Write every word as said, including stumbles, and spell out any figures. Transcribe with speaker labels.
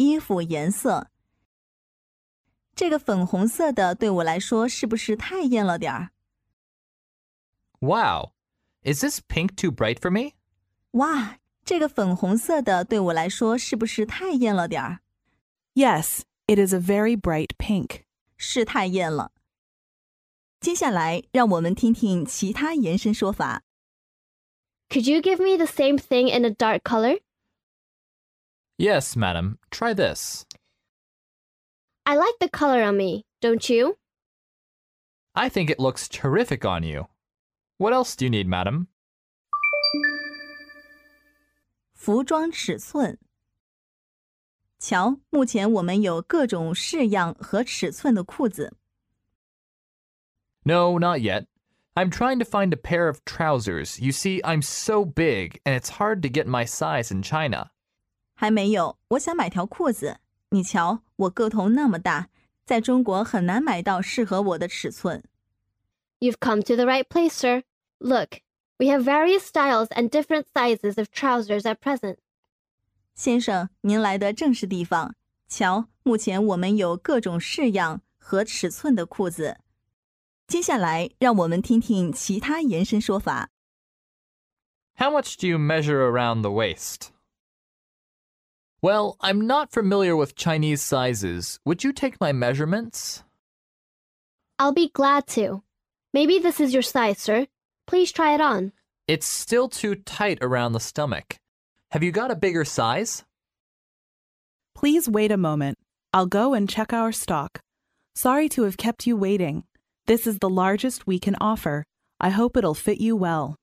Speaker 1: 衣服颜色。这个粉红色的对我来说是不是太艳了点儿？
Speaker 2: Wow, is this pink too bright for me?
Speaker 1: 哇，这个粉红色的对我来说是不是太艳了点儿？
Speaker 3: Yes, it is a very bright pink.
Speaker 1: 是太艳了。接下来让我们听听其他延伸说法。
Speaker 4: Could you give me the same thing in a dark color?
Speaker 2: Yes, madam. Try this.
Speaker 4: I like the color on me, don't you?
Speaker 2: I think it looks terrific on you. What else do you need, madam?
Speaker 1: 服装尺寸。瞧，目前我们有各种式样和尺寸的裤子。
Speaker 2: No, not yet. I'm trying to find a pair of trousers. You see, I'm so big, and it's hard to get my size in China.
Speaker 1: 还没有，我想买条裤子。你瞧，我个头那么大，在中国很难买到适合我的尺寸。
Speaker 4: You've come to the right place, sir. Look, we have various styles and different sizes of trousers at present.
Speaker 1: 先生，您来的正是地方。瞧，目前我们有各种式样和尺寸的裤子。接下来，让我们听听其他延伸说法。
Speaker 2: How much do you measure around the waist? Well, I'm not familiar with Chinese sizes. Would you take my measurements?
Speaker 4: I'll be glad to. Maybe this is your size, sir. Please try it on.
Speaker 2: It's still too tight around the stomach. Have you got a bigger size?
Speaker 3: Please wait a moment. I'll go and check our stock. Sorry to have kept you waiting. This is the largest we can offer. I hope it'll fit you well.